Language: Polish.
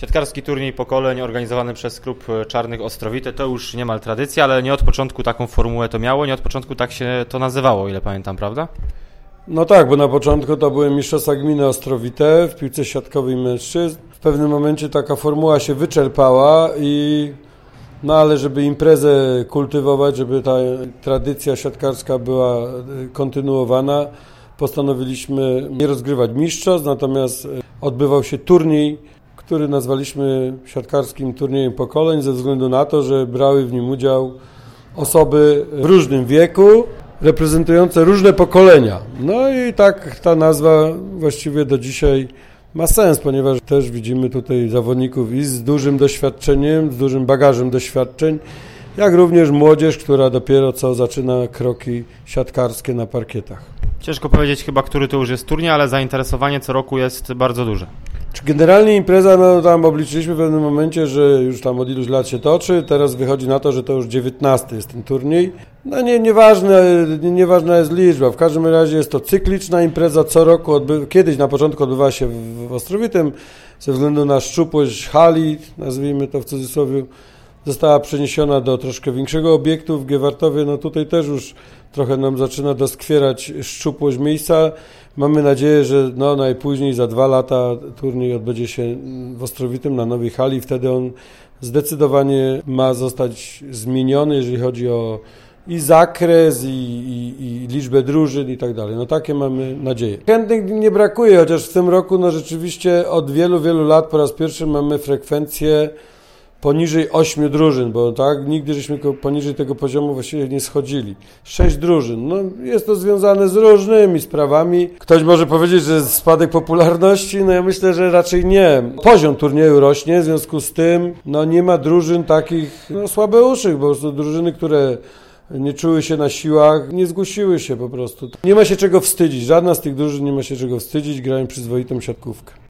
Siatkarski turniej pokoleń organizowany przez klub Czarnych Ostrowite to już niemal tradycja, ale nie od początku taką formułę to miało, nie od początku tak się to nazywało, ile pamiętam, prawda? No tak, bo na początku to były mistrzostwa gminy Ostrowite w piłce siatkowej mężczyzn. W pewnym momencie taka formuła się wyczerpała ale żeby imprezę kultywować, żeby ta tradycja siatkarska była kontynuowana, postanowiliśmy nie rozgrywać mistrzostw, natomiast odbywał się turniej, który nazwaliśmy siatkarskim turniejem pokoleń ze względu na to, że brały w nim udział osoby w różnym wieku, reprezentujące różne pokolenia. No i tak ta nazwa właściwie do dzisiaj ma sens, ponieważ też widzimy tutaj zawodników i z dużym doświadczeniem, z dużym bagażem doświadczeń, jak również młodzież, która dopiero co zaczyna kroki siatkarskie na parkietach. Ciężko powiedzieć chyba, który to już jest turniej, ale zainteresowanie co roku jest bardzo duże. Generalnie impreza, tam obliczyliśmy w pewnym momencie, że już tam od iluś lat się toczy, teraz wychodzi na to, że to już 19 jest ten turniej. No nieważna jest liczba, w każdym razie jest to cykliczna impreza, co roku, kiedyś na początku odbywała się w Ostrowitym, ze względu na szczupłość hali, nazwijmy to w cudzysłowie, została przeniesiona do troszkę większego obiektu w Giewartowie. No tutaj też już trochę nam zaczyna doskwierać szczupłość miejsca. Mamy nadzieję, że najpóźniej za 2 lata turniej odbędzie się w Ostrowitym na nowej hali. Wtedy on zdecydowanie ma zostać zmieniony, jeżeli chodzi o i zakres, i liczbę drużyn i tak dalej. No takie mamy nadzieję. Chętnych nie brakuje, chociaż w tym roku rzeczywiście od wielu, wielu lat po raz pierwszy mamy frekwencję poniżej 8 drużyn, bo tak nigdy żeśmy poniżej tego poziomu właściwie nie schodzili. 6 drużyn. No, jest to związane z różnymi sprawami. Ktoś może powiedzieć, że spadek popularności, ja myślę, że raczej nie. Poziom turnieju rośnie, w związku z tym nie ma drużyn takich słabeuszych, po prostu drużyny, które nie czuły się na siłach, nie zgłosiły się po prostu. Nie ma się czego wstydzić, żadna z tych drużyn nie ma się czego wstydzić, grają przyzwoitą siatkówkę.